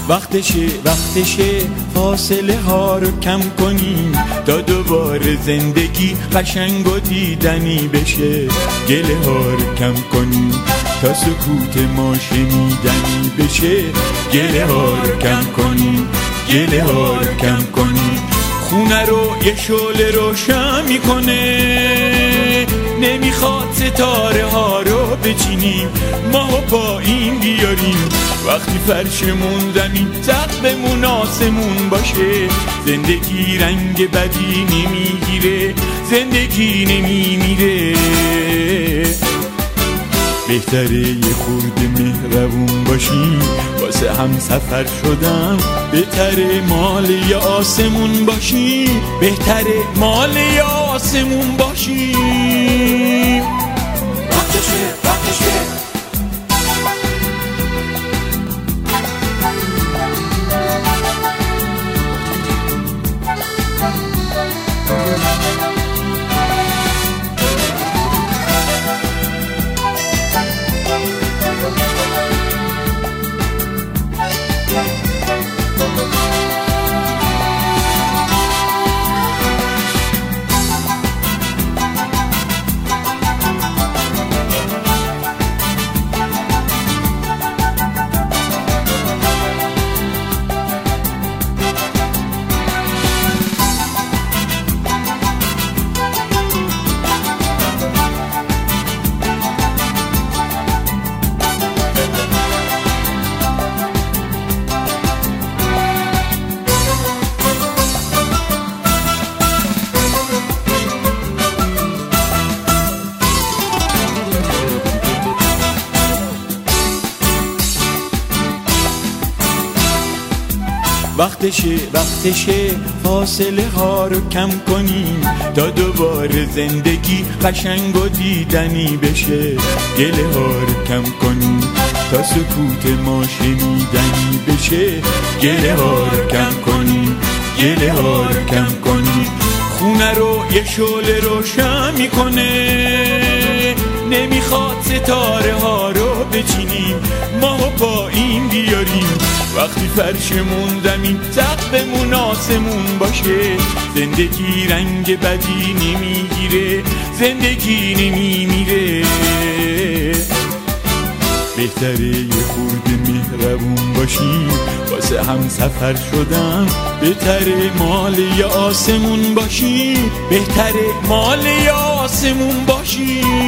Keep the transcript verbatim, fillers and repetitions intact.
وقتشه وقتشه فاصله ها رو کم کنیم تا دوباره زندگی قشنگ و دیدنی بشه. گله ها رو کم کنیم تا سکوت ما شنیدنی بشه. گله ها رو کم کنیم، گله ها رو کم کنیم. خونه رو یه شعله روشن میکنه، نمیخواد ستاره ها رو بچینیم، ماهو پایین بیاریم. وقتی فرشمون زمین سقفمون آسمون باشه، زندگی رنگ بدی نمیگیره، زندگی نمیمیره. بهتره یه خورده مهربون باشیم، واسه هم سفر شدم بهتره مال یه آسمون باشیم، بهتره مال یه آسمون باشیم. وقتشه وقتشه وقتشه وقتشه فاصله ها رو کم کنیم تا دوباره زندگی قشنگ و دیدنی بشه. گله ها رو کم کنیم تا سکوت ما شنیدنی بشه. گله ها رو کم کنیم، گله ها رو کم کنیم. خونه رو یه شعله روشن میکنه، نمیخواد ستاره ها رو بچینیم، ماهو پایین بیاریم. وقتی فرشمون زمین سقفمون آسمون باشه، زندگی رنگ بدی نمیگیره، زندگی نمیمیره. بهتره یه خورده مهربون باشیم، واسه هم سفر شدم بهتره مال یه آسمون باشیم، بهتره مال یه آسمون باشیم.